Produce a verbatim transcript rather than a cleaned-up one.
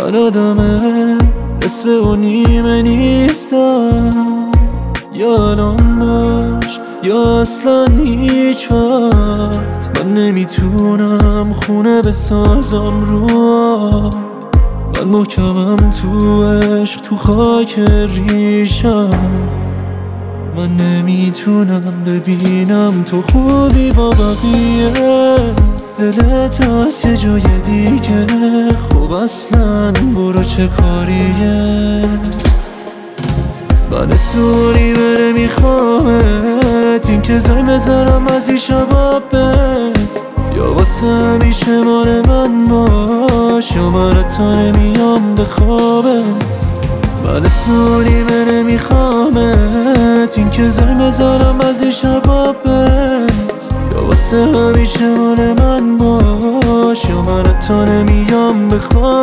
من آدمه نصف و نیمه نیستم، یا الان باش یا اصلا هیچ وقت. من نمیتونم خونه بسازم رو آب، من محکمم تو عشق تو خاک ریشم. من نمیتونم ببینم تو خوبی با بقیه، دلت از یه جای دیگه. خب اصلا برو چه کاریه؟ من اسلوری بره میخوامت، این که زنگ بزنم از این شبابت، یا واسه همیشه مال من باش یا من تا نمیام به خوابت. من اسلوری بره میخوامت، این که زنگ بزنم از این شبابت، یا واسه همیشه مال من باش یا من تا نمیام به خوابت.